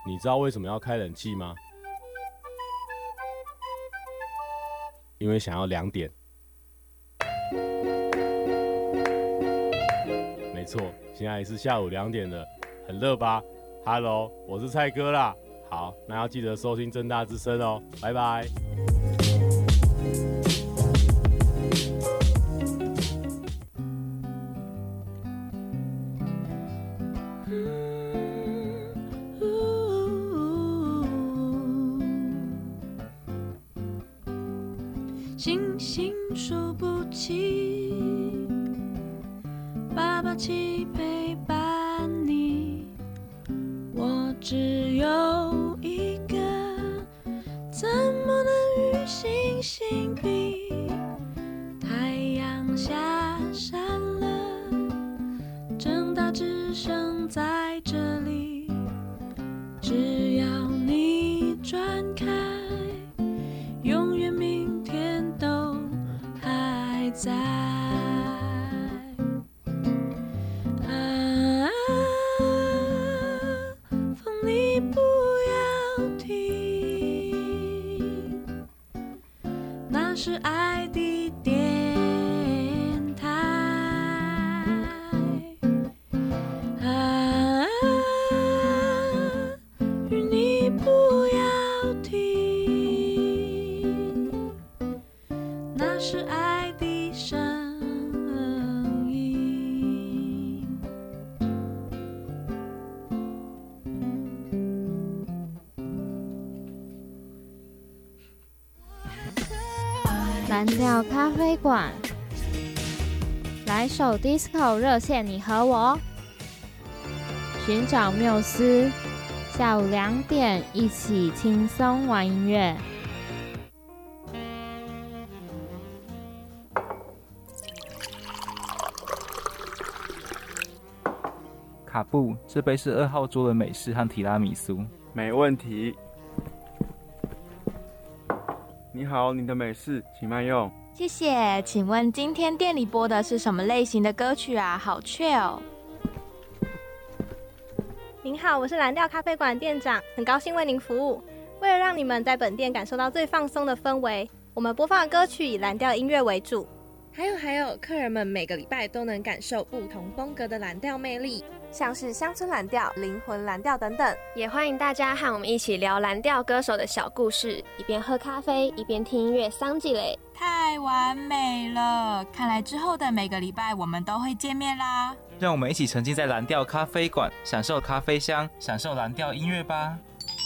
你知道为什么要开冷气吗？因为想要2点。没错，现在是下午2点了，很热吧 ？Hello， 我是蔡哥啦。好，那要记得收听政大之声哦，拜拜。 星星数不清，爸爸期陪伴你，我只有一个，怎么能与星星比？太阳下山了，正大之声在这里，只要你转开，永远明天都还在。风你不要停，那是爱的电台。与你不要停，那是爱的声音。 蓝调咖啡馆，来首 disco 热线你和我，寻找缪斯，下午2点一起轻松玩音乐。 卡布，这杯是2号桌的美式和提拉米苏。 没问题。你好，你的美式，请慢用。 谢谢，请问今天店里播的是什么类型的歌曲啊？好chill。 您好，我是蓝调咖啡馆店长，很高兴为您服务。为了让你们在本店感受到最放松的氛围，我们播放的歌曲以蓝调音乐为主。 还有，客人们每个礼拜都能感受不同风格的蓝调魅力， 像是乡村蓝调、灵魂蓝调等等。 也欢迎大家和我们一起聊蓝调歌手的小故事，一边喝咖啡一边听音乐桑吉嘞。 太完美了，看来之后的每个礼拜我们都会见面啦。 让我们一起沉浸在蓝调咖啡馆，享受咖啡香，享受蓝调音乐吧。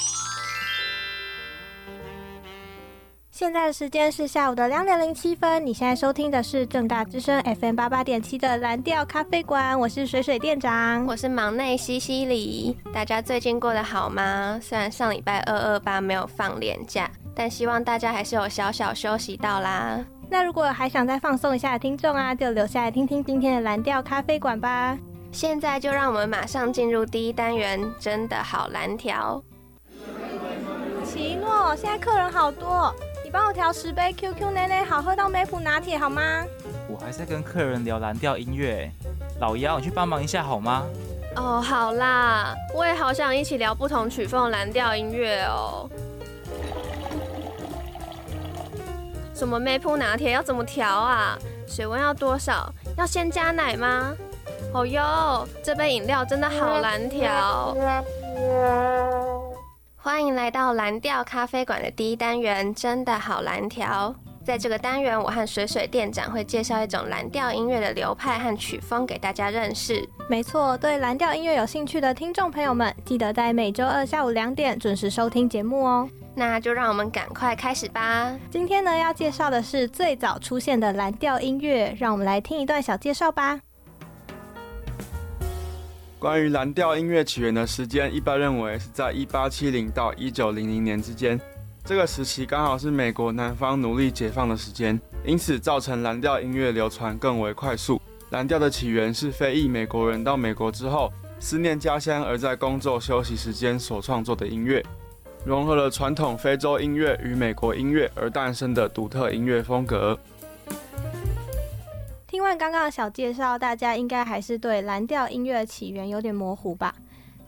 现在的时间是下午的2点07分，你现在收听的是政大之声 FM88.7 的蓝调咖啡馆，我是水水店长， 我是忙内西西里。大家最近过得好吗？虽然上礼拜228没有放连假，但希望大家还是有小小休息到啦。 那如果还想再放松一下的听众啊，就留下来听听今天的蓝调咖啡馆吧。 现在就让我们马上进入第一单元，真的好蓝调。 奇诺，现在客人好多，你帮我调10杯 QQ 奶奶好喝到梅普拿铁好吗？ 我还在跟客人聊蓝调音乐，老妖，你去帮忙一下好吗？ 哦，好啦，我也好想一起聊不同曲风的蓝调音乐哦。什么梅普拿铁要怎么调啊？水温要多少？要先加奶吗？哦哟，这杯饮料真的好蓝调。欢迎来到蓝调咖啡馆的第一单元，真的好蓝调。在这个单元，我和水水店长会介绍一种蓝调音乐的流派和曲风给大家认识。 没错，对蓝调音乐有兴趣的听众朋友们，记得在每周2下午2点准时收听节目哦。 那就让我们赶快开始吧。 今天呢，要介绍的是最早出现的蓝调音乐，让我们来听一段小介绍吧。 关于蓝调音乐起源的时间，一般认为是在1870到1900年之间。这个时期刚好是美国南方奴隶解放的时间，因此造成蓝调音乐流传更为快速。蓝调的起源是非裔美国人到美国之后，思念家乡而在工作休息时间所创作的音乐，融合了传统非洲音乐与美国音乐而诞生的独特音乐风格。 听完刚刚的小介绍，大家应该还是对蓝调音乐的起源有点模糊吧？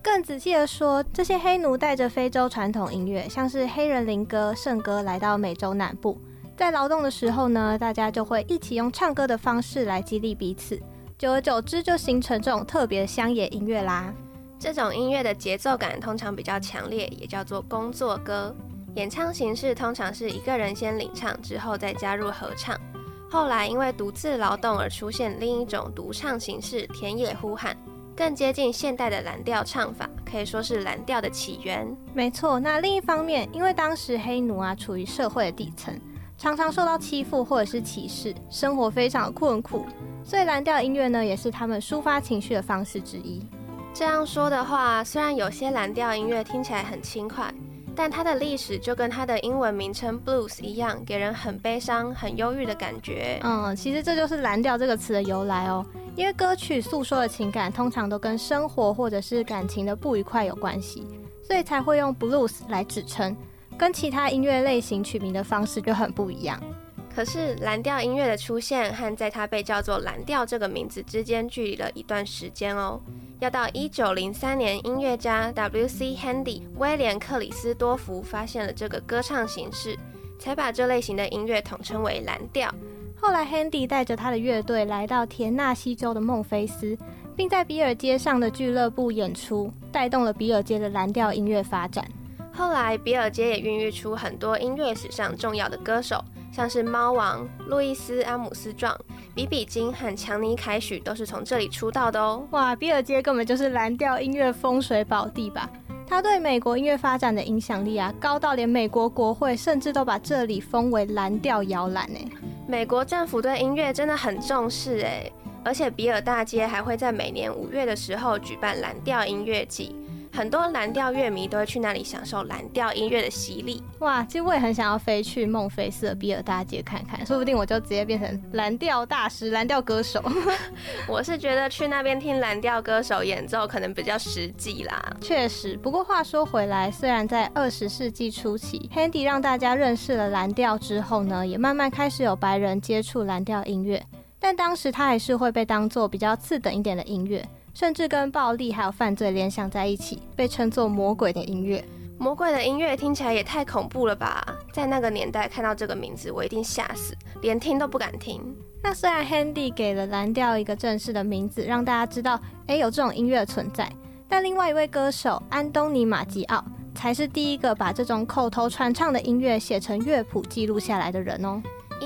更仔细的说，这些黑奴带着非洲传统音乐，像是黑人灵歌、圣歌来到美洲南部，在劳动的时候呢，大家就会一起用唱歌的方式来激励彼此，久而久之就形成这种特别的乡野音乐啦。 这种音乐的节奏感通常比较强烈，也叫做工作歌。演唱形式通常是一个人先领唱，之后再加入合唱。后来因为独自劳动而出现另一种独唱形式——田野呼喊，更接近现代的蓝调唱法，可以说是蓝调的起源。 没错，那另一方面，因为当时黑奴处于社会的底层，常常受到欺负或者是歧视，生活非常困苦，所以蓝调音乐呢，也是他们抒发情绪的方式之一。 这样说的话，虽然有些蓝调音乐听起来很轻快，但它的历史就跟它的英文名称 blues 一样，给人很悲伤、很忧郁的感觉。 其实这就是蓝调这个词的由来哦。因为歌曲诉说的情感通常都跟生活或者是感情的不愉快有关系，所以才会用 blues 来指称，跟其他音乐类型取名的方式就很不一样。 可是蓝调音乐的出现和在它被叫做蓝调这个名字之间距离了一段时间哦。要到1903年，音乐家 W.C. Handy 威廉克里斯多福发现了这个歌唱形式，才把这类型的音乐统称为蓝调。 后来 Handy 带着他的乐队来到田纳西州的孟菲斯，并在比尔街上的俱乐部演出，带动了比尔街的蓝调音乐发展。 后来比尔街也孕育出很多音乐史上重要的歌手，像是猫王、路易斯·阿姆斯壮、比比金和强尼·凯许都是从这里出道的哦。 哇，比尔街根本就是蓝调音乐风水宝地吧？它对美国音乐发展的影响力高到连美国国会甚至都把这里封为蓝调摇篮耶。 美国政府对音乐真的很重视耶，而且比尔大街还会在每年5月的时候举办蓝调音乐季。很多蓝调乐迷都会去那里享受蓝调音乐的洗礼。 哇，其实我也很想要飞去孟菲斯的比尔大街看看，说不定我就直接变成蓝调大师、蓝调歌手。 我是觉得去那边听蓝调歌手演奏可能比较实际啦。 确实，不过话说回来，虽然在20世纪初期 ，Handy 让大家认识了蓝调之后呢，也慢慢开始有白人接触蓝调音乐，但当时它还是会被当作比较次等一点的音乐。甚至跟暴力还有犯罪联想在一起，被称作魔鬼的音乐。 魔鬼的音乐听起来也太恐怖了吧！在那个年代看到这个名字，我一定吓死，连听都不敢听。 那虽然 Handy 给了蓝调一个正式的名字，让大家知道有这种音乐存在，但另外一位歌手安东尼马吉奥才是第一个把这种口头传唱的音乐写成乐谱记录下来的人哦。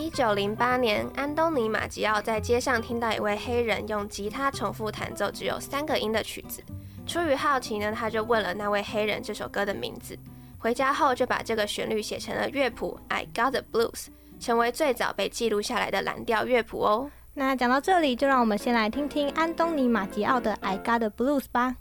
1908年，安东尼马吉奥在街上听到一位黑人用吉他重复弹奏只有3个音的曲子，出于好奇呢，他就问了那位黑人这首歌的名字。回家后就把这个旋律写成了乐谱 I Got the Blues， 成为最早被记录下来的蓝调乐谱哦。 那讲到这里，就让我们先来听听安东尼马吉奥的 I Got the Blues 吧。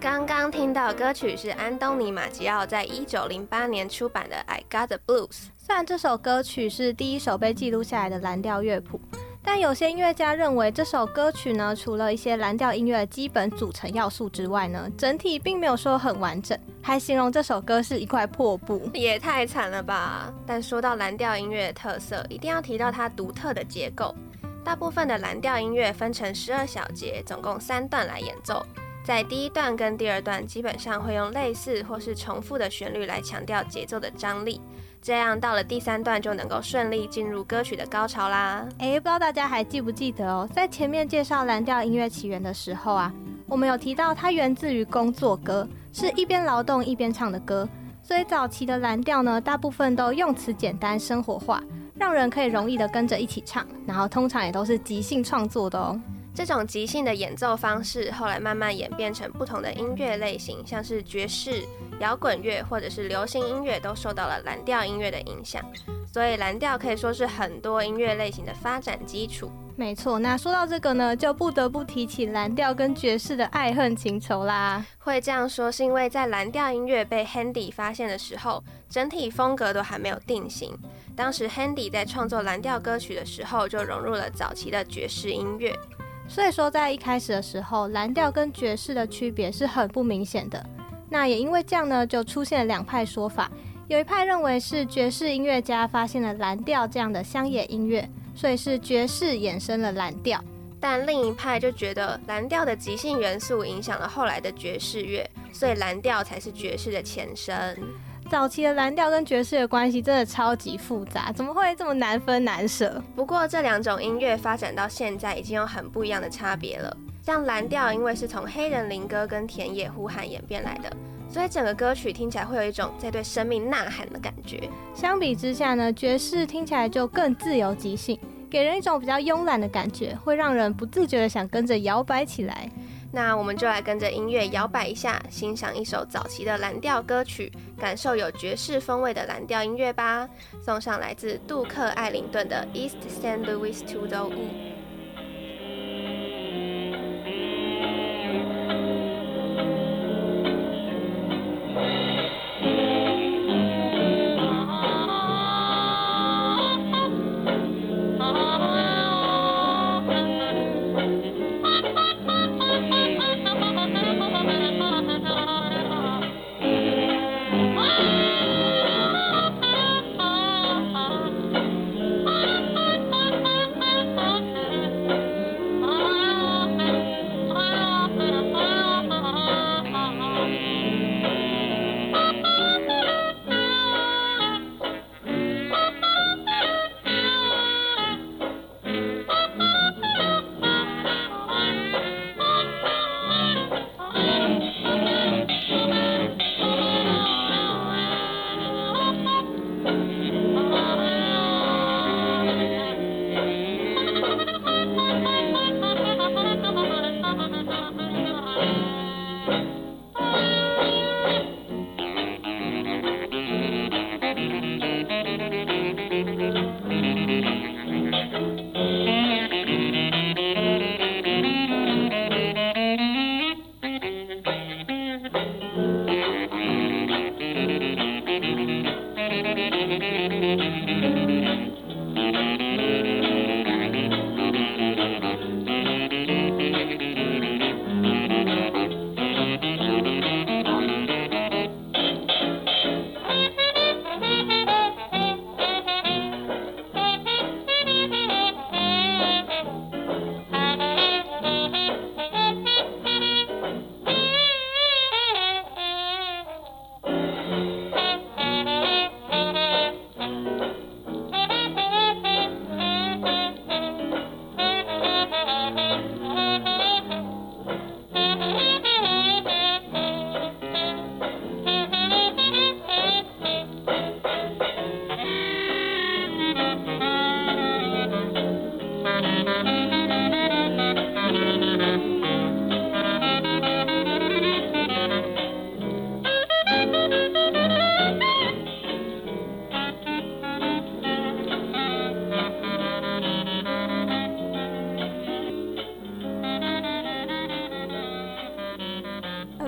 刚刚听到歌曲是安东尼马吉奥在1908年出版的《I Got the Blues》。 虽然这首歌曲是第一首被记录下来的蓝调乐谱，但有些音乐家认为这首歌曲呢，除了一些蓝调音乐的基本组成要素之外呢，整体并没有说很完整，还形容这首歌是一块破布。 也太惨了吧！但说到蓝调音乐的特色，一定要提到它独特的结构。大部分的蓝调音乐分成12小节，总共3段来演奏。在第一段跟第二段基本上会用类似或是重复的旋律来强调节奏的张力，这样到了第3段就能够顺利进入歌曲的高潮啦。 不知道大家还记不记得哦，在前面介绍蓝调音乐起源的时候啊，我们有提到它源自于工作歌，是一边劳动一边唱的歌，所以早期的蓝调呢，大部分都用词简单生活化，让人可以容易的跟着一起唱，然后通常也都是即兴创作的哦。 这种即兴的演奏方式后来慢慢演变成不同的音乐类型，像是爵士、摇滚乐或者是流行音乐都受到了蓝调音乐的影响，所以蓝调可以说是很多音乐类型的发展基础。 没错，那说到这个呢，就不得不提起蓝调跟爵士的爱恨情仇啦。 会这样说是因为在蓝调音乐被 Handy 发现的时候，整体风格都还没有定型。当时 Handy 在创作蓝调歌曲的时候，就融入了早期的爵士音乐。 所以说在一开始的时候，蓝调跟爵士的区别是很不明显的。那也因为这样呢，就出现了2派说法。有一派认为是爵士音乐家发现了蓝调这样的乡野音乐，所以是爵士衍生了蓝调。 但另一派就觉得蓝调的即兴元素影响了后来的爵士乐，所以蓝调才是爵士的前身。 早期的蓝调跟爵士的关系真的超级复杂，怎么会这么难分难舍？ 不过这2种音乐发展到现在已经有很不一样的差别了。像蓝调因为是从黑人灵歌跟田野呼喊演变来的，所以整个歌曲听起来会有一种在对生命呐喊的感觉。 相比之下呢，爵士听起来就更自由即兴，给人一种比较慵懒的感觉，会让人不自觉的想跟着摇摆起来。 那我们就来跟着音乐摇摆一下，欣赏一首早期的蓝调歌曲，感受有爵士风味的蓝调音乐吧。送上来自杜克·艾灵顿的 East St. Louis to the Woo。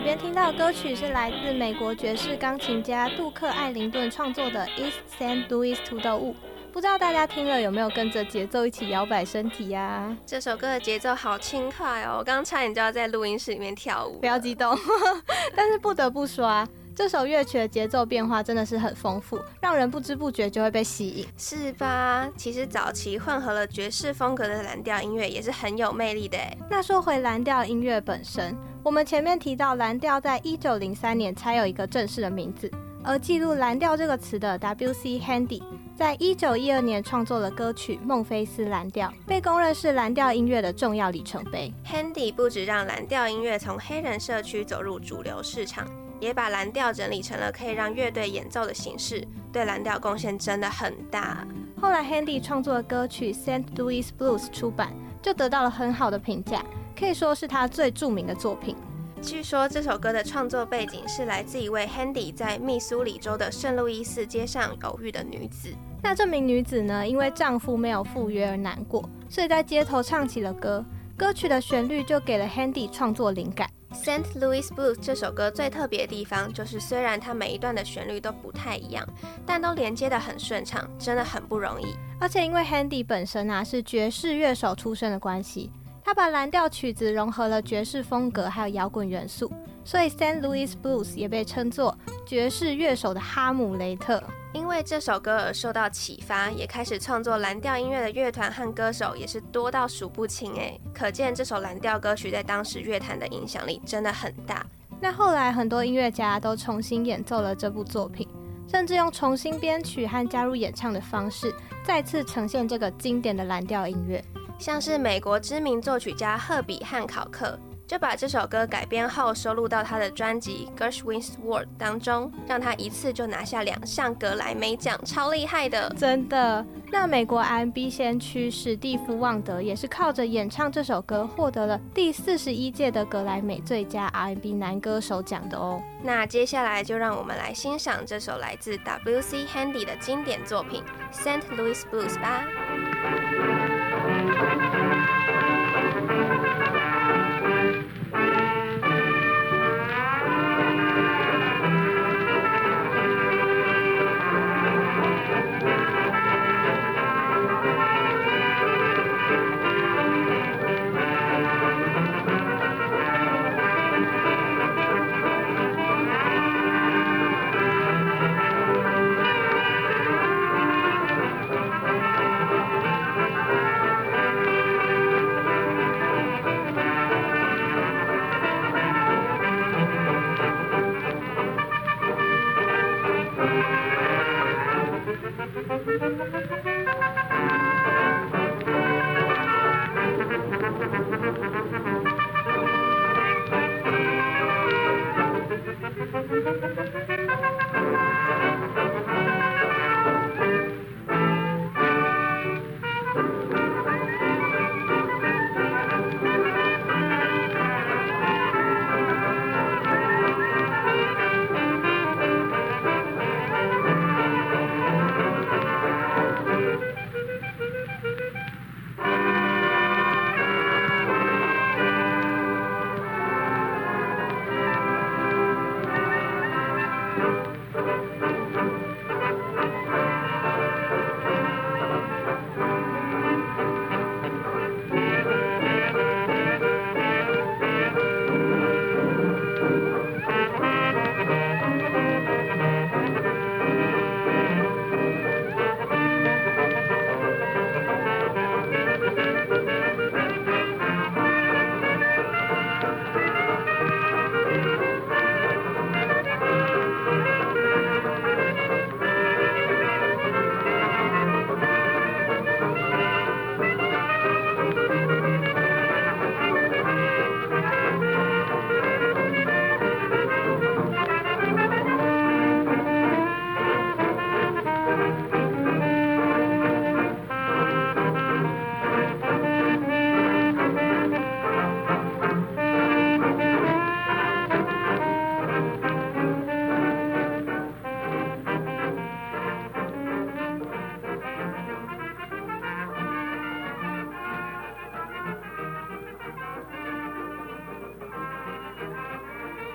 边听到的歌曲是来自美国爵士钢琴家杜克·艾灵顿创作的《East St. Louis 土豆舞》，不知道大家听了有没有跟着节奏一起摇摆身体呀？ 这首歌的节奏好轻快哦，我刚差点就要在录音室里面跳舞。 不要激动，但是不得不说啊，这首乐曲的节奏变化真的是很丰富，让人不知不觉就会被吸引， 是吧？其实早期混合了爵士风格的蓝调音乐也是很有魅力的诶。 那说回蓝调音乐本身，我们前面提到蓝调在1903年才有一个正式的名字，而记录蓝调这个词的 W.C. Handy 在1912年创作了歌曲《孟菲斯蓝调》，被公认是蓝调音乐的重要里程碑。 Handy 不只让蓝调音乐从黑人社区走入主流市场，也把蓝调整理成了可以让乐队演奏的形式，对蓝调贡献真的很大。 后来 Handy 创作的歌曲《St. Louis Blues》出版，就得到了很好的评价，可以说是他最著名的作品。 据说这首歌的创作背景是来自一位 Handy 在密苏里州的圣路易斯街上偶遇的女子。 那这名女子呢，因为丈夫没有赴约而难过，所以在街头唱起了歌。歌曲的旋律就给了 Handy 创作灵感。 St. Louis Blues 这首歌最特别的地方，就是虽然它每一段的旋律都不太一样，但都连接得很顺畅，真的很不容易。 而且因为 Handy 本身是爵士乐手出身的关系，他把蓝调曲子融合了爵士风格还有摇滚元素，所以 St. Louis Blues 也被称作爵士乐手的哈姆雷特。 因为这首歌而受到启发，也开始创作蓝调音乐的乐团和歌手也是多到数不清诶，可见这首蓝调歌曲在当时乐坛的影响力真的很大。 那后来很多音乐家都重新演奏了这部作品，甚至用重新编曲和加入演唱的方式，再次呈现这个经典的蓝调音乐。 像是美国知名作曲家赫比汉考克就把这首歌改编后收录到他的专辑 Gershwin's Word 当中，让他一次就拿下2项格莱美奖，超厉害的， 真的。那美国 R&B 先驱史蒂夫·旺德也是靠着演唱这首歌获得了第41届的格莱美最佳 R&B 男歌手奖的哦。 那接下来就让我们来欣赏这首来自 W.C. Handy 的经典作品 St. Louis Blues 吧。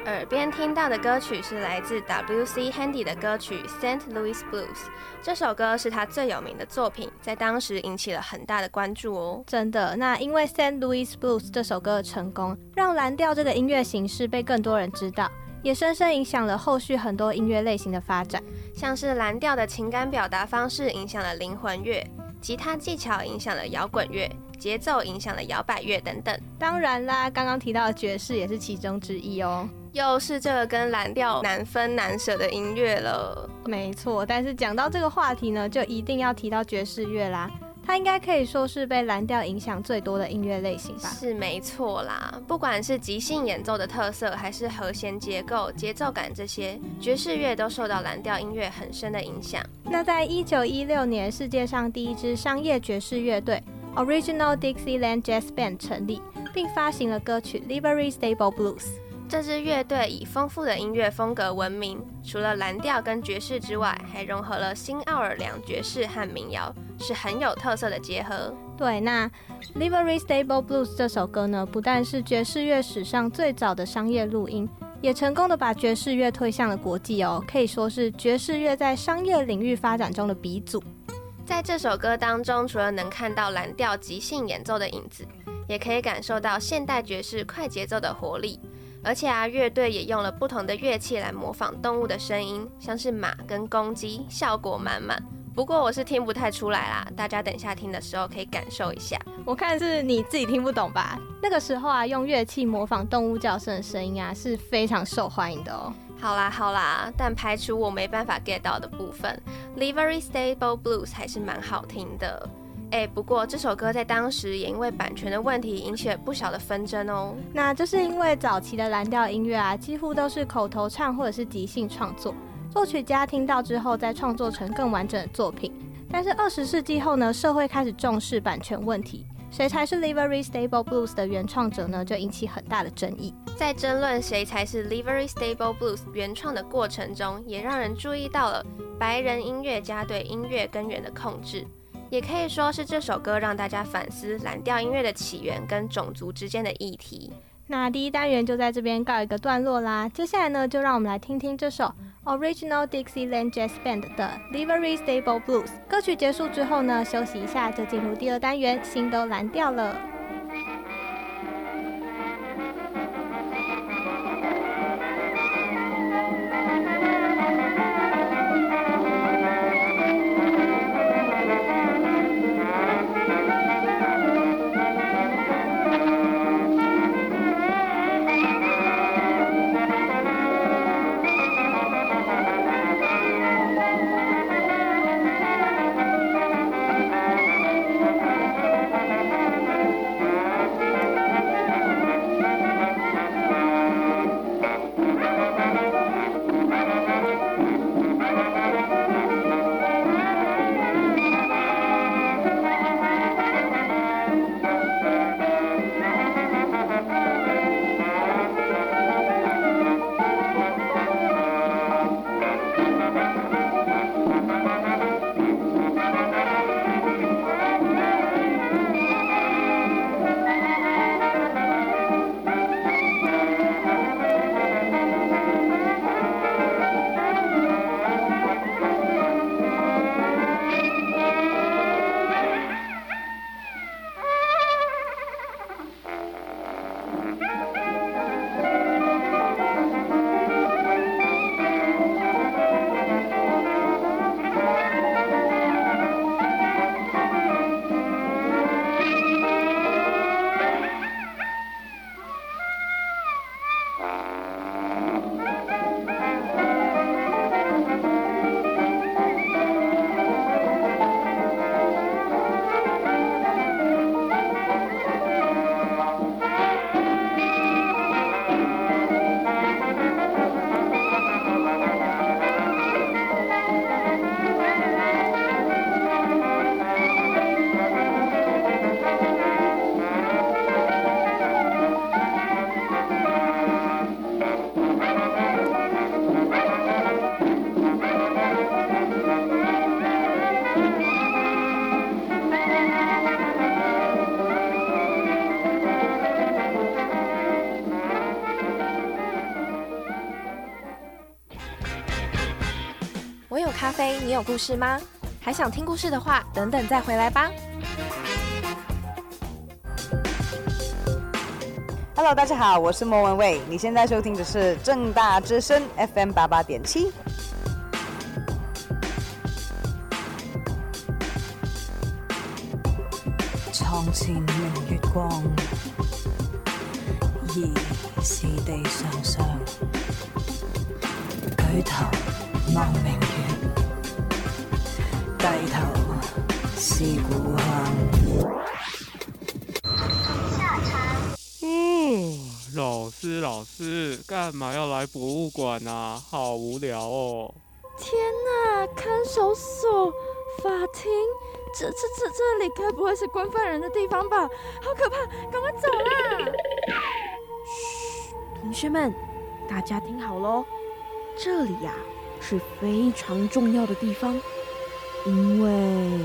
耳边听到的歌曲是来自 W.C. Handy 的歌曲《St. Louis Blues》，这首歌是他最有名的作品，在当时引起了很大的关注哦。 真的，那因为《St. Louis Blues》这首歌的成功，让蓝调这个音乐形式被更多人知道，也深深影响了后续很多音乐类型的发展。 像是蓝调的情感表达方式影响了灵魂乐，吉他技巧影响了摇滚乐，节奏影响了摇摆乐等等。 当然啦，刚刚提到的爵士也是其中之一哦。 又是这个跟蓝调难分难舍的音乐了。 没错，但是讲到这个话题呢，就一定要提到爵士乐啦。它应该可以说是被蓝调影响最多的音乐类型吧？ 是没错啦，不管是即兴演奏的特色，还是和弦结构、节奏感这些，爵士乐都受到蓝调音乐很深的影响。 那在1916年，世界上第一支商业爵士乐队 Original Dixieland Jazz Band 成立，并发行了歌曲 Livery Stable Blues。 这支乐队以丰富的音乐风格闻名，除了蓝调跟爵士之外，还融合了新奥尔良爵士和民谣，是很有特色的结合。 对，那 Livery Stable Blues 这首歌呢，不但是爵士乐史上最早的商业录音，也成功的把爵士乐推向了国际哦，可以说是爵士乐在商业领域发展中的鼻祖。 在这首歌当中，除了能看到蓝调即兴演奏的影子，也可以感受到现代爵士快节奏的活力。而且乐队也用了不同的乐器来模仿动物的声音，像是马跟公鸡，效果满满。不过我是听不太出来啦，大家等一下听的时候可以感受一下。 我看是你自己听不懂吧？那个时候用乐器模仿动物叫声的声音是非常受欢迎的哦。 好啦，但排除我没办法 get 到的部分， Livery Stable Blues 还是蛮好听的。不过这首歌在当时也因为版权的问题引起了不小的纷争哦。 那就是因为早期的蓝调音乐几乎都是口头唱或者是即兴创作，作曲家听到之后再创作成更完整的作品。但是20世纪后呢，社会开始重视版权问题，谁才是 Livery Stable Blues 的原创者呢，就引起很大的争议。 在争论谁才是 Livery Stable Blues 原创的过程中，也让人注意到了白人音乐家对音乐根源的控制。也可以说是这首歌让大家反思蓝调音乐的起源跟种族之间的议题。 那第一单元就在这边告一个段落啦，接下来呢，就让我们来听听这首 Original Dixieland Jazz Band 的 Livery Stable Blues。歌曲结束之后呢，休息一下就进入第二单元，心都蓝调了。 我有咖啡，你有故事吗？还想听故事的话，等等再回来吧。 Hello， 大家好，我是莫文蔚，你现在收听的是政大之声 FM 88.7。 床前明月光，疑是地上霜。舉頭望明月，低頭是故鄉。 老師，幹嘛要來博物館啊？好無聊哦！ 天哪，看守所、法庭，這裡該不會是關犯人的地方吧？好可怕，趕快走啦！ 噓，同學們，大家聽好咯，這裡呀是非常重要的地方，因為……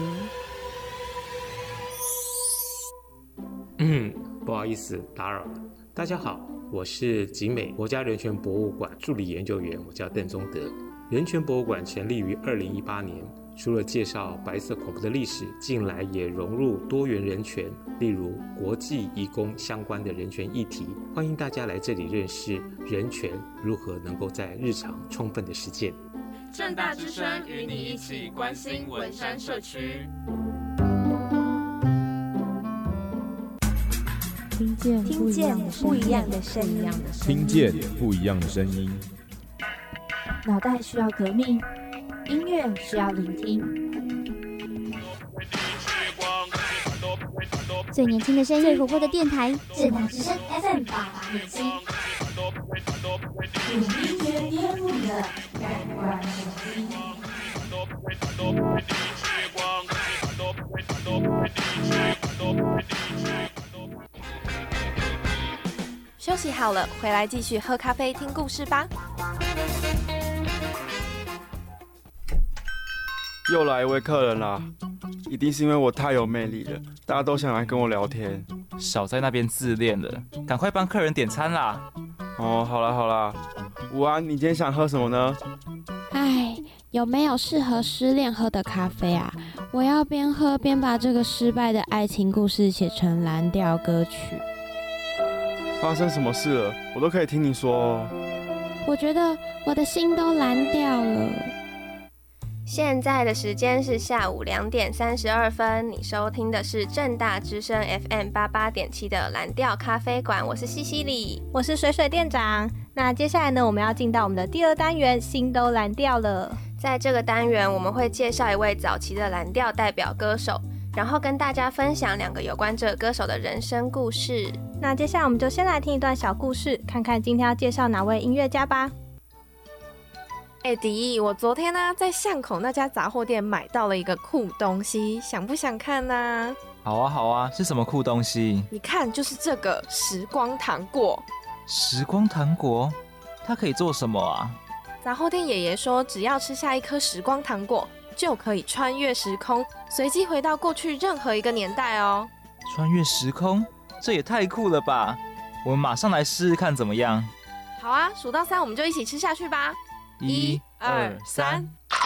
不好意思，打擾了。大家好，我是景美國家人權博物館助理研究員，我叫鄧宗德。人權博物館成立於2018年，除了介紹白色恐怖的歷史，近來也融入多元人權，例如國際移工相關的人權議題。歡迎大家來這裡認識人權如何能夠在日常充分的實踐。 政大之聲與你一起關心文山社區。 聽見不一樣的聲音， 聽見不一樣的聲音。 腦袋需要革命，音樂需要聆聽。最年輕的聲音，最活潑的電台，政大之聲 FM 88.7。用音樂顛覆你的感官神經。 休息好了，回来继续喝咖啡听故事吧。 又来一位客人啦，一定是因为我太有魅力了，大家都想来跟我聊天。 少在那边自恋了，赶快帮客人点餐啦！ 哦，好啦，午安，你今天想喝什么呢？ 哎，有没有适合失恋喝的咖啡啊？我要边喝边把这个失败的爱情故事写成蓝调歌曲。 发生什么事了？我都可以听你说哦。 我觉得我的心都蓝掉了。 现在的时间是下午2点32分，你收听的是政大之声 FM 88.7的蓝调咖啡馆，我是西西里， 我是水水店长。那接下来呢，我们要进到我们的第2单元，心都蓝调了。 在这个单元，我们会介绍一位早期的蓝调代表歌手，然后跟大家分享2个有关这个歌手的人生故事。 那接下来我们就先来听一段小故事，看看今天要介绍哪位音乐家吧。 迪，我昨天呢在巷口那家杂货店买到了一个酷东西，想不想看呢？ 好啊，是什么酷东西？ 你看，就是这个时光糖果。 时光糖果，它可以做什么啊？ 杂货店爷爷说，只要吃下1颗时光糖果，就可以穿越时空，随机回到过去任何一个年代哦。 穿越时空？这也太酷了吧！我们马上来试试看怎么样？ 好啊，数到3我们就一起吃下去吧。1、2、3。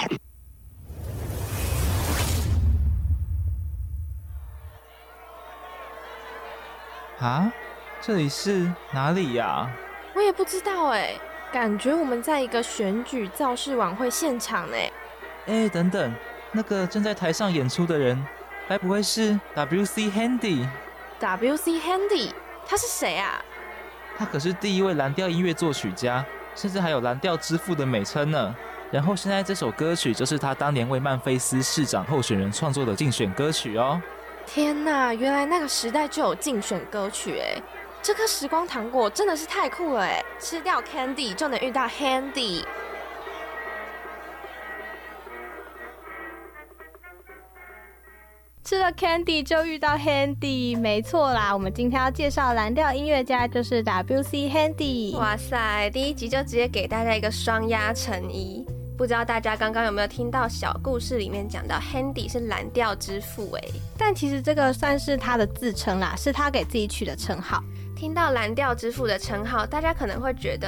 啊，这里是哪里呀？ 我也不知道哎，感觉我们在一个选举造势晚会现场哎。 等等，那个正在台上演出的人，该不会是 W.C. Handy？W.C. Handy， 他是谁啊？ 他可是第1位蓝调音乐作曲家，甚至还有蓝调之父的美称呢。然后现在这首歌曲就是他当年为曼菲斯市长候选人创作的竞选歌曲哦。 天哪，原来那个时代就有竞选歌曲哎！这颗时光糖果真的是太酷了哎！吃掉 Candy 就能遇到 Handy。 吃了 Candy 就遇到 Handy， 没错啦。我们今天要介绍蓝调音乐家就是 W.C. Handy。 哇塞，第1集就直接给大家一个双压成一。不知道大家刚刚有没有听到小故事里面讲到 Handy 是蓝调之父但其实这个算是他的自称啦，是他给自己取的称号。 听到蓝调之父的称号，大家可能会觉得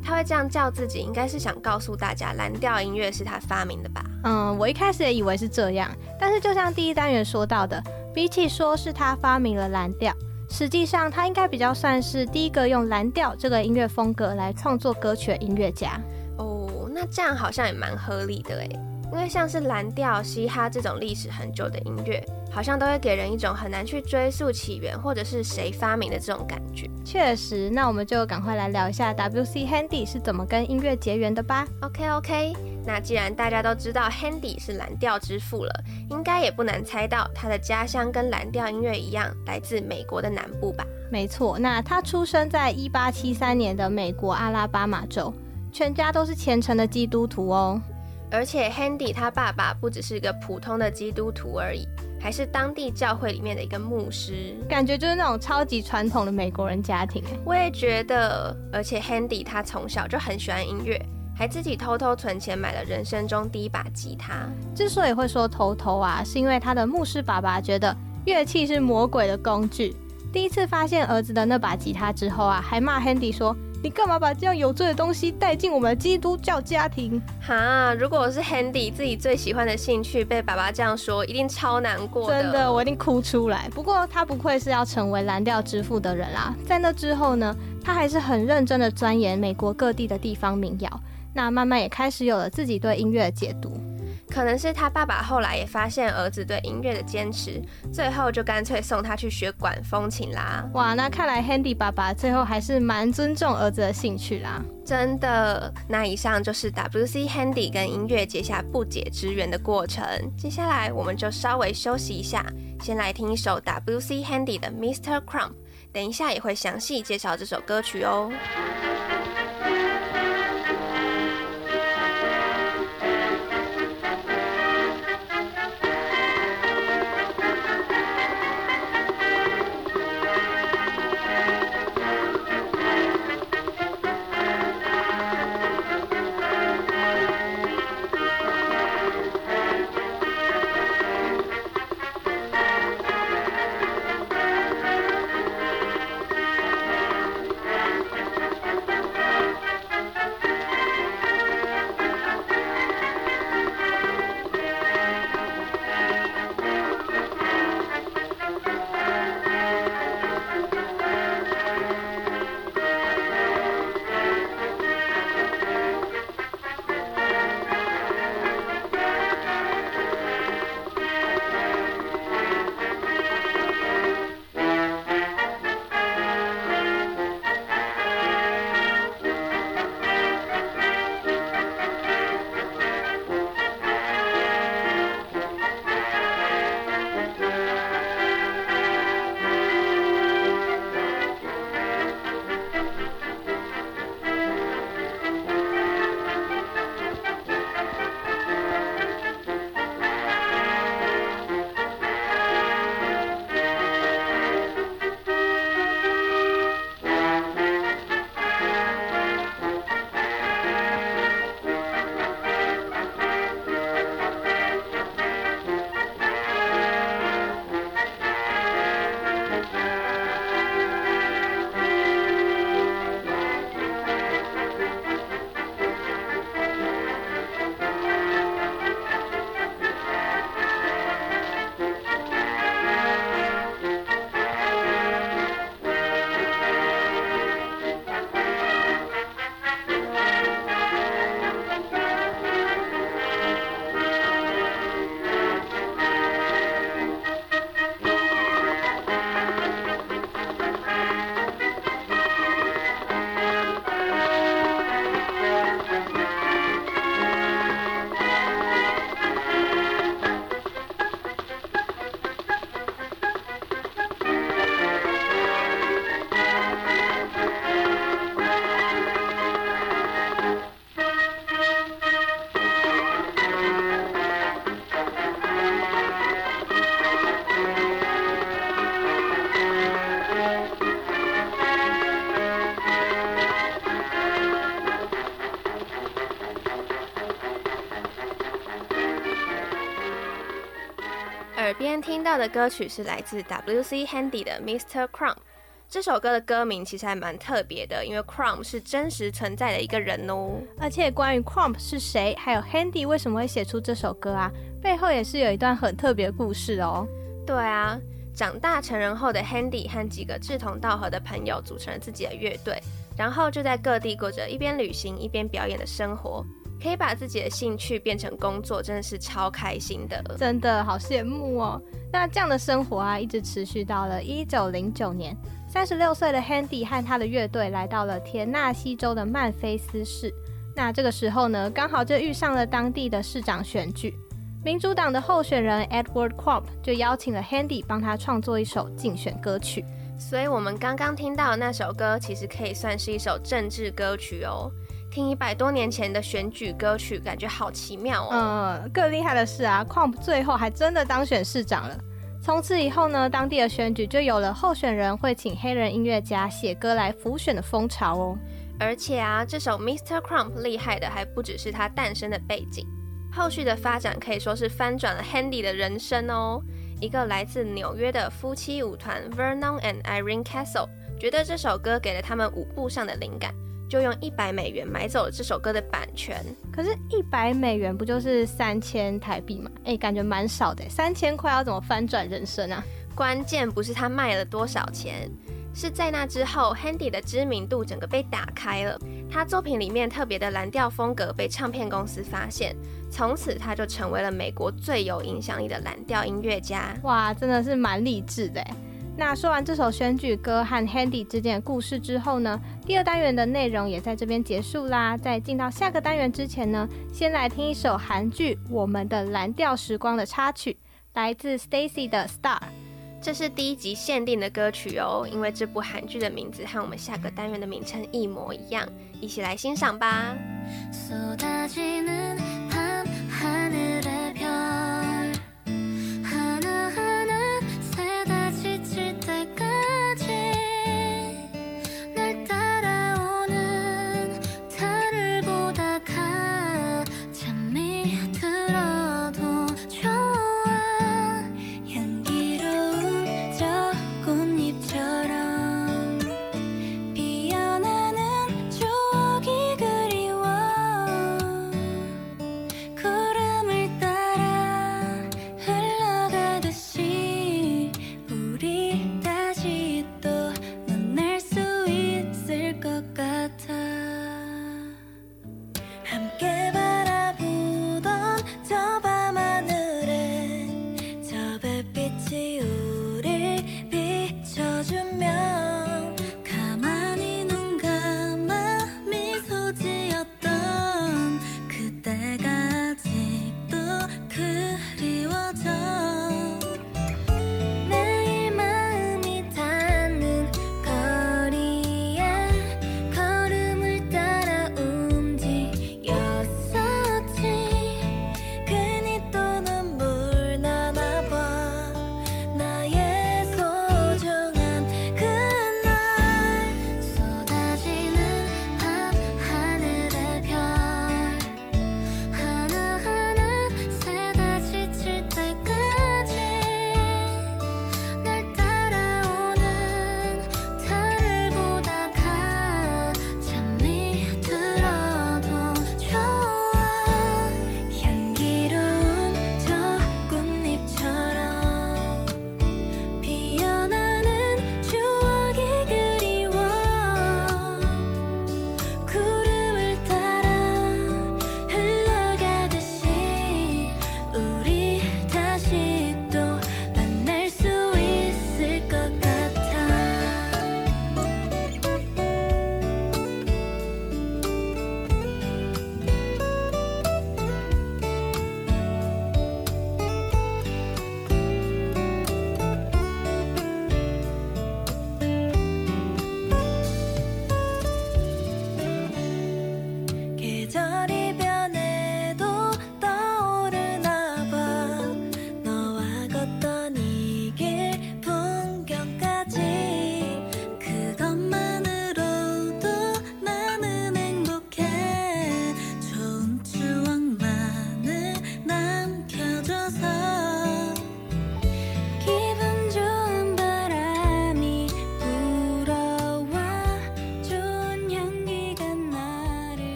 他会这样叫自己，应该是想告诉大家蓝调音乐是他发明的吧？ 我一开始也以为是这样，但是就像第一单元说到的，比起说是他发明了蓝调，实际上他应该比较算是第一个用蓝调这个音乐风格来创作歌曲的音乐家。 哦，那这样好像也蛮合理的耶，因为像是蓝调、嘻哈这种历史很久的音乐，好像都会给人一种很难去追溯起源或者是谁发明的这种感觉。 确实，那我们就赶快来聊一下 W.C. Handy 是怎么跟音乐结缘的吧。 OK， 那既然大家都知道 Handy 是蓝调之父了，应该也不难猜到他的家乡跟蓝调音乐一样，来自美国的南部吧？ 没错，那他出生在1873年的美国阿拉巴马州，全家都是虔诚的基督徒哦。 而且 Handy 他爸爸不只是个普通的基督徒而已，还是当地教会里面的一个牧师， 感觉就是那种超级传统的美国人家庭。 我也觉得，而且 Handy 他从小就很喜欢音乐，还自己偷偷存钱买了人生中第一把吉他。 之所以会说偷偷啊，是因为他的牧师爸爸觉得乐器是魔鬼的工具。第一次发现儿子的那把吉他之后啊，还骂 Handy 说，你干嘛把这样有罪的东西带进我们的基督教家庭？ 哈，如果我是 Handy 自己最喜欢的兴趣被爸爸这样说，一定超难过的。 真的，我一定哭出来。不过他不愧是要成为蓝调之父的人啦，在那之后呢，他还是很认真的钻研美国各地的地方民谣，那慢慢也开始有了自己对音乐的解读。 可能是他爸爸后来也发现儿子对音乐的坚持，最后就干脆送他去学管风琴啦。 哇，那看来 Handy 爸爸最后还是蛮尊重儿子的兴趣啦。 真的，那以上就是 W.C. Handy 跟音乐结下不解之缘的过程。接下来我们就稍微休息一下，先来听一首 W.C. Handy 的 Mr. Crump， 等一下也会详细介绍这首歌曲哦。耳边听到的歌曲是来自 W.C. Handy 的 Mr. Crump。 这首歌的歌名其实还蛮特别的，因为 Crump 是真实存在的一个人哦。 而且关于 Crump 是谁，还有 Handy 为什么会写出这首歌啊，背后也是有一段很特别的故事哦。 对啊，长大成人后的 Handy 和几个志同道合的朋友组成了自己的乐队，然后就在各地过着一边旅行一边表演的生活。可以把自己的兴趣变成工作，真的是超开心的， 真的好羡慕哦。那这样的生活啊，一直持续到了1909年，36岁的 Handy 和他的乐队来到了田纳西州的曼菲斯市。那这个时候呢，刚好就遇上了当地的市长选举，民主党的候选人 Edward Crump 就邀请了 Handy 帮他创作一首竞选歌曲。 所以我们刚刚听到的那首歌，其实可以算是一首政治歌曲哦。听100多年前的选举歌曲，感觉好奇妙哦。 更厉害的是啊 ，Crump 最后还真的当选市长了。从此以后呢，当地的选举就有了候选人会请黑人音乐家写歌来辅选的风潮哦。 而且啊，这首 Mr. Crump 厉害的还不只是他诞生的背景，后续的发展可以说是翻转了 Handy 的人生哦。一个来自纽约的夫妻舞团 Vernon and Irene Castle 觉得这首歌给了他们舞步上的灵感，就用$100买走了这首歌的版权。 可是$100不就是3000台币吗？感觉蛮少的，3000块要怎么翻转人生啊？ 关键不是他卖了多少钱，是在那之后 Handy 的知名度整个被打开了，他作品里面特别的蓝调风格被唱片公司发现，从此他就成为了美国最有影响力的蓝调音乐家。 哇，真的是蛮励志的。那说完这首选举歌和 Handy 之间的故事之后呢，第2单元的内容也在这边结束啦。在进到下个单元之前呢，先来听一首韩剧《我们的蓝调时光》的插曲，来自 Stacy 的 Star。 这是第1集限定的歌曲哦，因为这部韓劇的名字和我们下个单元的名称一模一样，一起来欣赏吧。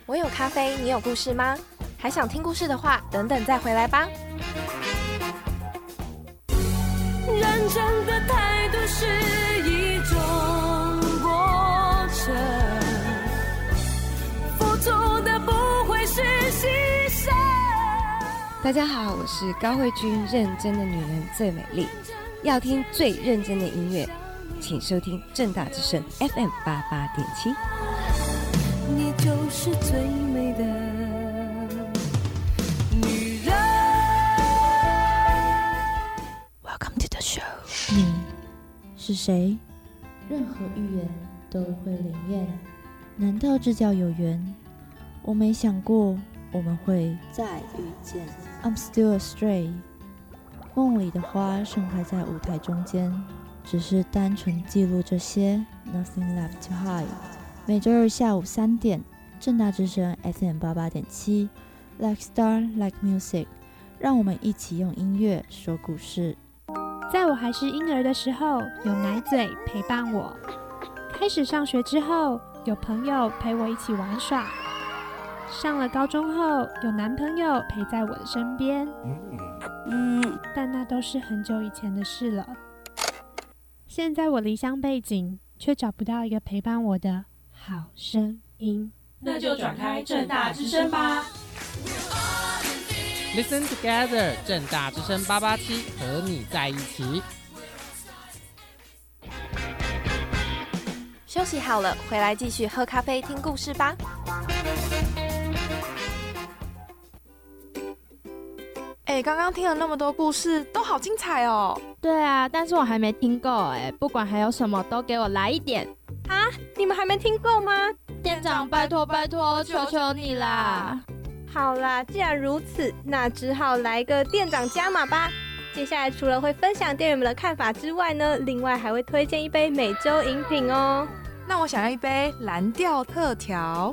我有咖啡，你有故事吗？还想听故事的话，等等再回来吧。 认真的态度是一种过程，付出的不会是牺牲。 大家好，我是高慧君，认真的女人最美丽，要听最认真的音乐，请收听政大之声 FM88.7。 你就是最美的女人。 Welcome to the show。 你是谁？任何预言都会灵验，难道这叫有缘？我没想过我们会再遇见。 I'm still astray。 梦里的花盛开在舞台中间，只是单纯记录这些 Nothing left to hide。 每周日下午3点，政大之声 FM88.7 Like Star Like Music， 让我们一起用音乐说故事。 在我还是婴儿的时候，有奶嘴陪伴我；开始上学之后，有朋友陪我一起玩耍；上了高中后，有男朋友陪在我的身边。但那都是很久以前的事了。现在我离乡背井，却找不到一个陪伴我的好声音。 那就转开政大之声吧。Listen together， 政大之声887和你在一起。 休息好了，回来继续喝咖啡听故事吧。 刚刚听了那么多故事，都好精彩哦。 对啊，但是我还没听够不管还有什么都给我来一点啊！你们还没听够吗？ 店长，拜托拜托，求求你啦！ 好啦，既然如此，那只好来个店长加码吧。接下来除了会分享店员们的看法之外呢，另外还会推荐一杯每周饮品哦。 那我想要一杯蓝调特调。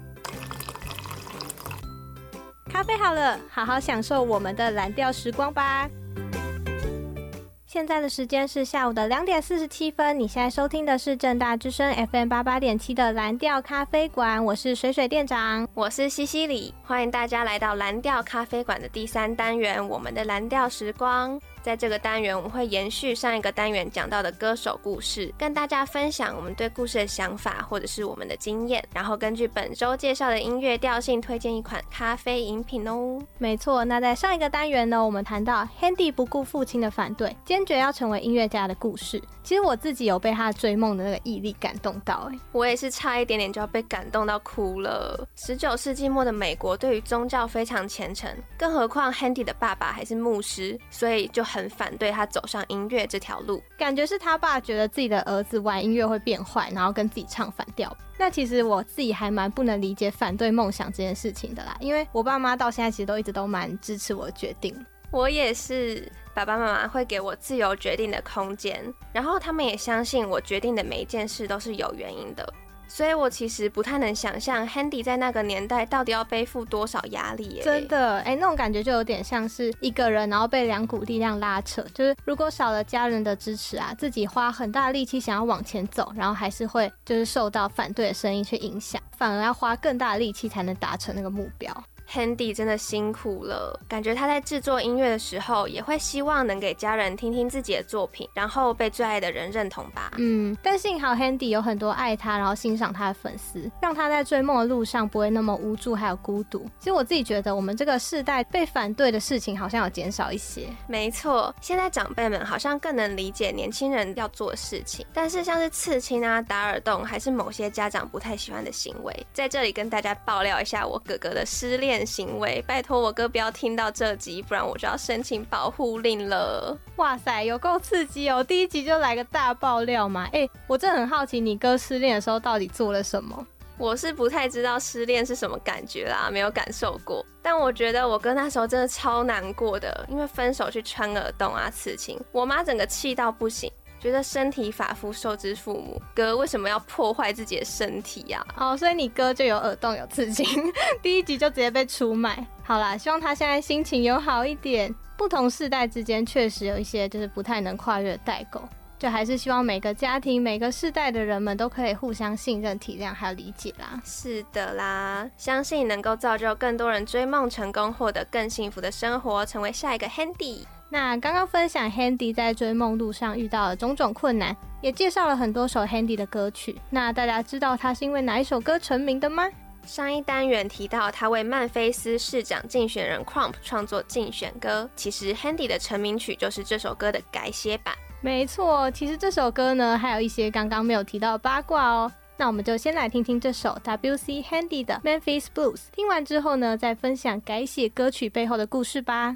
咖啡好了，好好享受我们的蓝调时光吧。现在的时间是下午的2点47分，你现在收听的是政大之声 FM88.7 的蓝调咖啡馆，我是水水店长， 我是西西里，欢迎大家来到蓝调咖啡馆的第3单元，我们的蓝调时光。在这个单元，我们会延续上一个单元讲到的歌手故事，跟大家分享我们对故事的想法或者是我们的经验，然后根据本周介绍的音乐调性推荐一款咖啡饮品哦。 没错，那在上一个单元呢，我们谈到 Handy 不顾父亲的反对，坚决要成为音乐家的故事。其实我自己有被他追梦的那个毅力感动到我也是差一点点就要被感动到哭了。19世纪末的美国对于宗教非常虔诚，更何况 Handy 的爸爸还是牧师，所以就很反对他走上音乐这条路。 感觉是他爸觉得自己的儿子玩音乐会变坏，然后跟自己唱反调。那其实我自己还蛮不能理解反对梦想这件事情的啦，因为我爸妈到现在其实都一直都蛮支持我的决定。 我也是，爸爸妈妈会给我自由决定的空间，然后他们也相信我决定的每一件事都是有原因的。所以我其实不太能想象 Handy 在那个年代到底要背负多少压力真的那种感觉就有点像是一个人然后被2股力量拉扯，就是如果少了家人的支持啊，自己花很大力气想要往前走，然后还是会就是受到反对的声音去影响，反而要花更大的力气才能达成那个目标。 Handy 真的辛苦了，感觉他在制作音乐的时候也会希望能给家人听听自己的作品，然后被最爱的人认同吧。 但幸好 Handy 有很多爱他然后欣赏他的粉丝，让他在追梦的路上不会那么无助还有孤独。其实我自己觉得我们这个世代被反对的事情好像有减少一些。 没错，现在长辈们好像更能理解年轻人要做的事情，但是像是刺青啊、打耳洞还是某些家长不太喜欢的行为，在这里跟大家爆料一下我哥哥的失恋行为，拜托我哥不要听到这集，不然我就要申请保护令了。 哇塞，有够刺激哦！第1集就来个大爆料嘛！我真的很好奇你哥失恋的时候到底做了什么。 我是不太知道失恋是什么感觉啦，没有感受过，但我觉得我哥那时候真的超难过的，因为分手去穿耳洞啊、刺青，我妈整个气到不行，觉得身体发肤受之父母，哥为什么要破坏自己的身体啊？ 所以你哥就有耳洞有刺青第1集就直接被出卖。好啦，希望他现在心情有好一点。不同世代之间确实有一些就是不太能跨越的代沟。 就还是希望每个家庭、每个世代的人们都可以互相信任、体谅还有理解啦。 是的啦，相信能够造就更多人追梦成功，获得更幸福的生活，成为下一个 Handy。 那刚刚分享 Handy 在追梦路上遇到的种种困难，也介绍了很多首 Handy 的歌曲。那大家知道他是因为哪一首歌成名的吗？ 上一单元提到他为曼菲斯市长竞选人 Crump 创作竞选歌，其实 Handy 的成名曲就是这首歌的改写版。 没错，其实这首歌呢还有一些刚刚没有提到的八卦哦。那我们就先来听听这首 W.C. Handy 的 Memphis Blues， 听完之后呢再分享改写歌曲背后的故事吧。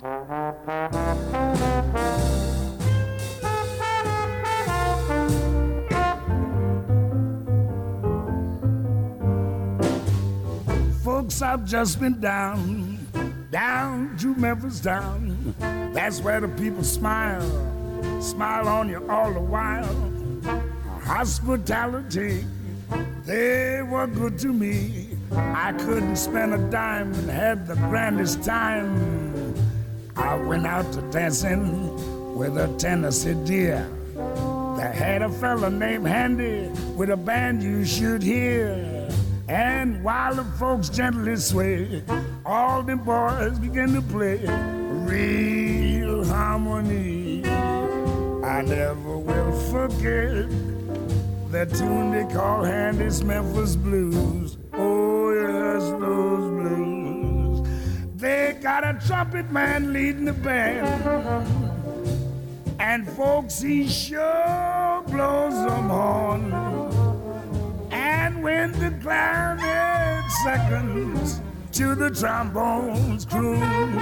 Folks, I've just been down to Memphis town. That's where the people smile on you all the while. Hospitality, they were good to me. I couldn't spend a dime and had the grandest time. I went out to dancing with a Tennessee deer. They had a fella named Handy with a band you should hear. And while the folks gently sway, all the boys begin to play real harmony. I never will forget that tune they call Handy's Memphis Blues. Oh yes, those blues. They got a trumpet man leading the band, and folks, he sure blows them horn. And when the clarinet seconds to the trombones croon,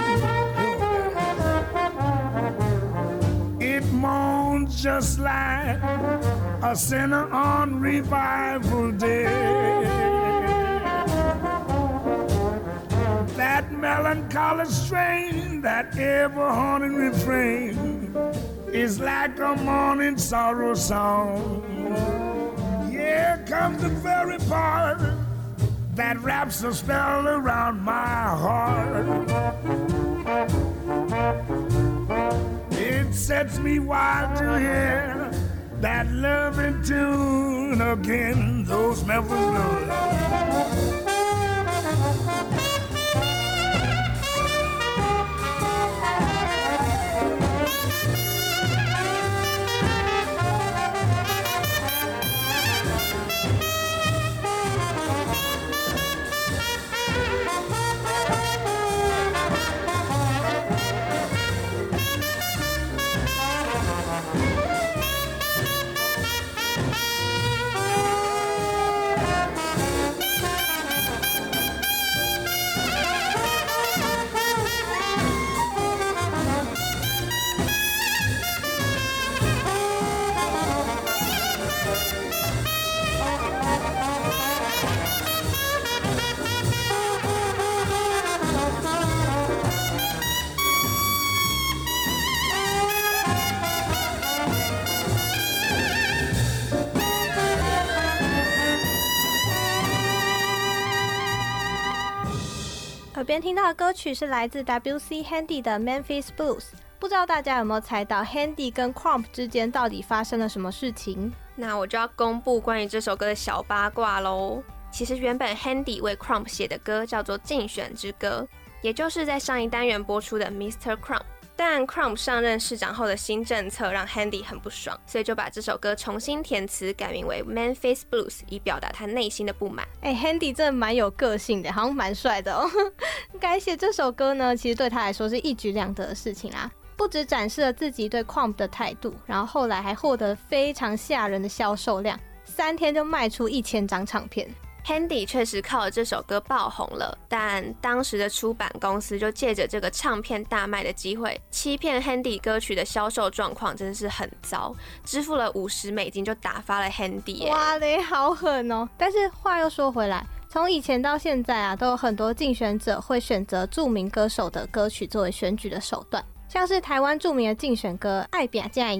it moans just like a sinner on revival day. That melancholy strain, that ever-haunting refrain, is like a morning sorrow song. Here comes the very part that wraps a spell around my heart. It sets me wild to hear that loving tune again, those Memphis Blues. 耳边听到的歌曲是来自 W.C. Handy 的 Memphis Blues， 不知道大家有没有猜到 Handy 跟 Crump 之间到底发生了什么事情？ 那我就要公布关于这首歌的小八卦咯。其实原本 Handy 为 Crump 写的歌叫做《竞选之歌》，也就是在上一单元播出的 Mr. Crump。但 Crump 上任市长后的新政策让 Handy 很不爽，所以就把这首歌重新填词，改名为 Memphis Blues， 以表达他内心的不满。 Handy 真的蛮有个性的，好像蛮帅的哦。改写这首歌呢，其实对他来说是一举两得的事情啦。不只展示了自己对 Crump 的态度，然后后来还获得非常吓人的销售量，3天就卖出1000张唱片。 Handy 确实靠了这首歌爆红了，但当时的出版公司就借着这个唱片大卖的机会，欺骗 Handy 歌曲的销售状况真的是很糟，支付了$50就打发了 Handy。 哇嘞，好狠哦！但是话又说回来，从以前到现在啊，都有很多竞选者会选择著名歌手的歌曲作为选举的手段，像是台湾著名的竞选歌《爱拼才赢》，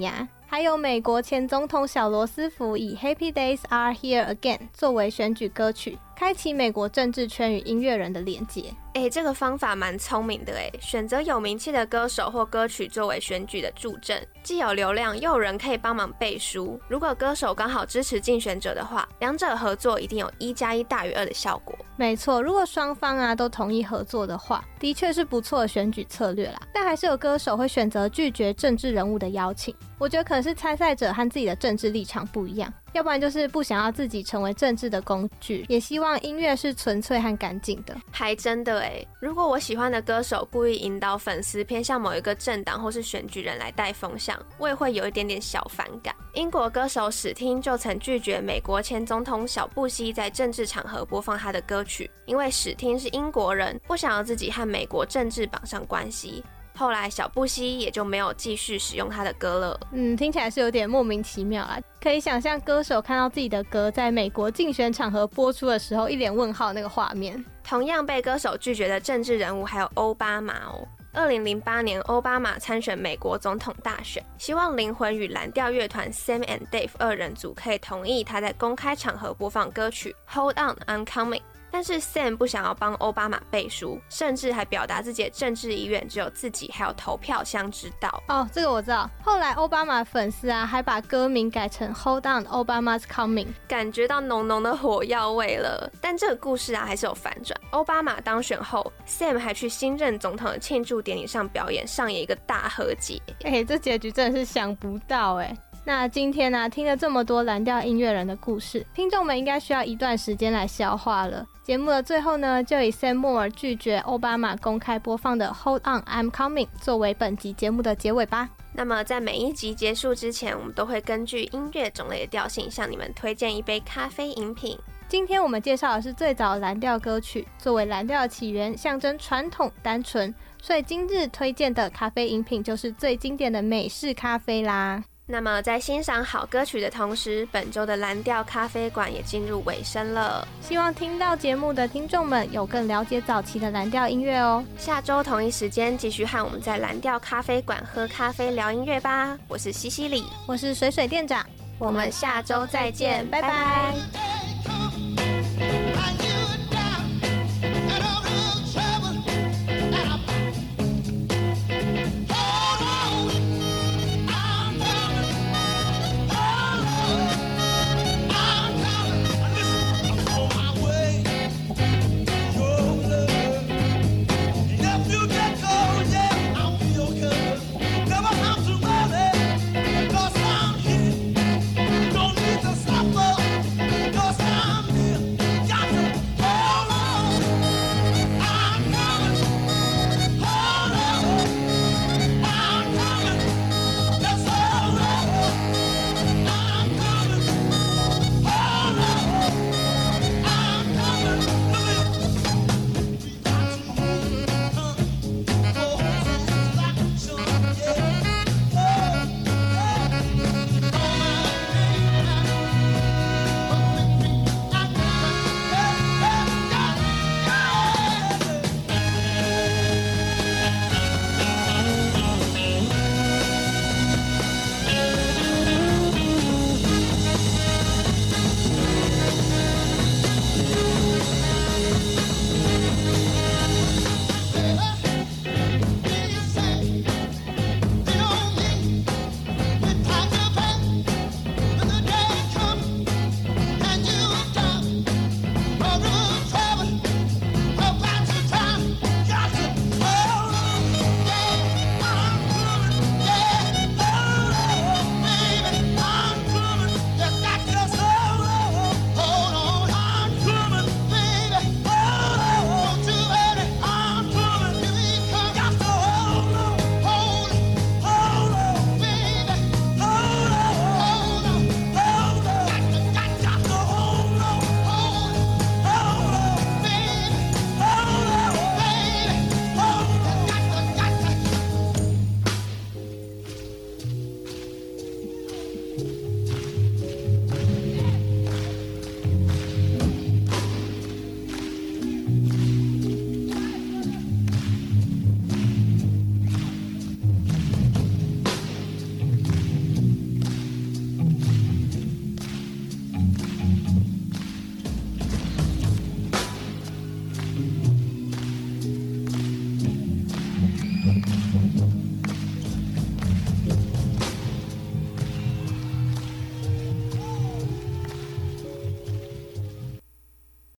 还有美国前总统小罗斯福以 Happy Days Are Here Again 作为选举歌曲，开启美国政治圈与音乐人的连结。 这个方法蛮聪明的选择有名气的歌手或歌曲作为选举的助阵，既有流量又有人可以帮忙背书。如果歌手刚好支持竞选者的话，两者合作一定有1+1大于2的效果。 没错，如果双方都同意合作的话，的确是不错的选举策略啦。但还是有歌手会选择拒绝政治人物的邀请，我觉得可能是参赛者和自己的政治立场不一样，要不然就是不想要自己成为政治的工具，也希望音乐是纯粹和干净的。 还真的如果我喜欢的歌手故意引导粉丝偏向某一个政党或是选举人来带风向，我也会有一点点小反感。英国歌手史汀就曾拒绝美国前总统小布希在政治场合播放他的歌曲，因为史汀是英国人，不想要自己和美国政治绑上关系。后来小布希也就没有继续使用他的歌了。 听起来是有点莫名其妙啦。可以想象歌手看到自己的歌在美国竞选场合播出的时候，一脸问号那个画面。 同样被歌手拒绝的政治人物还有奥巴马2008年奥巴马参选美国总统大选，希望灵魂与蓝调乐团 Sam and Dave 2人组可以同意他在公开场合播放歌曲 Hold On I'm Coming，但是 Sam 不想要帮奥巴马背书，甚至还表达自己的政治意愿只有自己还有投票箱知道。 这个我知道。后来奥巴马粉丝还把歌名改成 Hold On Obama's Coming， 感觉到浓浓的火药味了。但这个故事还是有反转。奥巴马当选后， Sam 还去新任总统的庆祝典礼上表演，上演一个大和解。 这结局真的是想不到那今天听了这么多蓝调音乐人的故事，听众们应该需要一段时间来消化了。节目的最后呢，就以 Sam Moore 拒绝奥巴马公开播放的 Hold On I'm Coming 作为本集节目的结尾吧。 那么在每一集结束之前，我们都会根据音乐种类的调性向你们推荐一杯咖啡饮品。 今天我们介绍的是最早的蓝调歌曲，作为蓝调的起源，象征传统单纯，所以今日推荐的咖啡饮品就是最经典的美式咖啡啦。 那么在欣赏好歌曲的同时，本周的蓝调咖啡馆也进入尾声了。 希望听到节目的听众们有更了解早期的蓝调音乐哦。 下周同一时间继续和我们在蓝调咖啡馆喝咖啡聊音乐吧。我是西西里， 我是水水店长， 我们下周再见，拜拜。